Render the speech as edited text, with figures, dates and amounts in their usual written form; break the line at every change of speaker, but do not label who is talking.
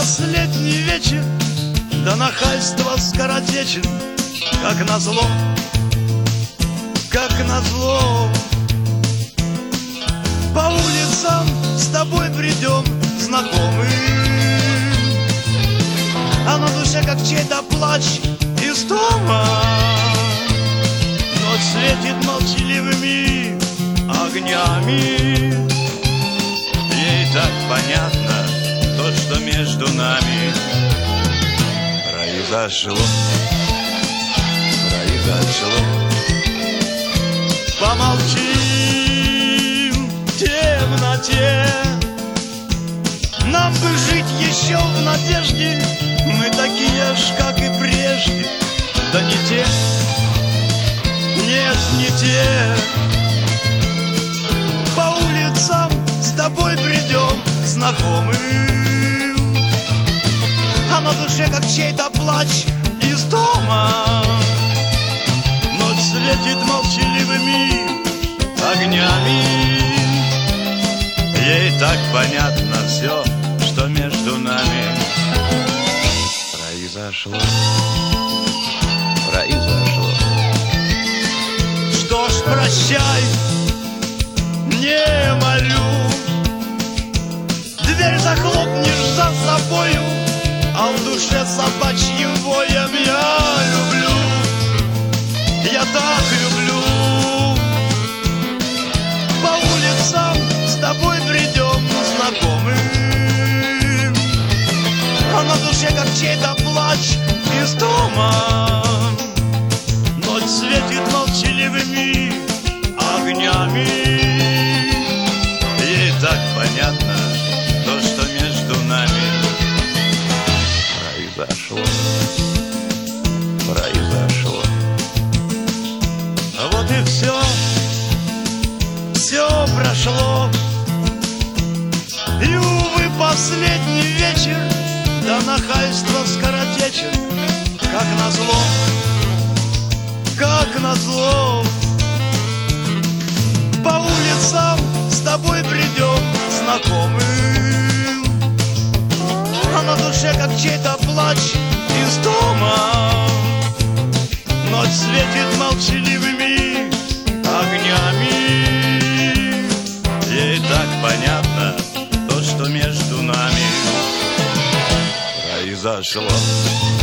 последний вечер, да нахальство скоротечен, как назло, как назло. По улицам с тобой придем знакомым, а на душе как чей-то плач из дома. Ночь светит молчаливыми огнями. Ей так понятно то, что между нами произошло, произошло. Помолчим в темноте, нам бы жить еще в надежде. Мы такие ж, как и прежде, да не те, нет, не те. По улицам с тобой придем знакомым, а на душе как чей-то плач из дома. Ночь светит молчаливыми огнями. Ей так понятно все, что между нами произошло, произошло. Что ж, прощай, не молю, дверь захлопнешь за собою, а в душе собачьим воем я люблю, я так люблю. По улицам с тобой придем знакомым, а на душе как чей-то плач из дома. Ночь светит молчаливыми огнями. Ей так понятно то, что между нами произошло, произошло. Вот и все, все прошло. И, увы, последний вечер, да нахальство скоротечен, как назло, как назло. По улицам с тобой придем знакомым, а на душе как чей-то плач из дома. Ночь светит молчаливыми огнями. Ей так понятно то, что между нами произошло.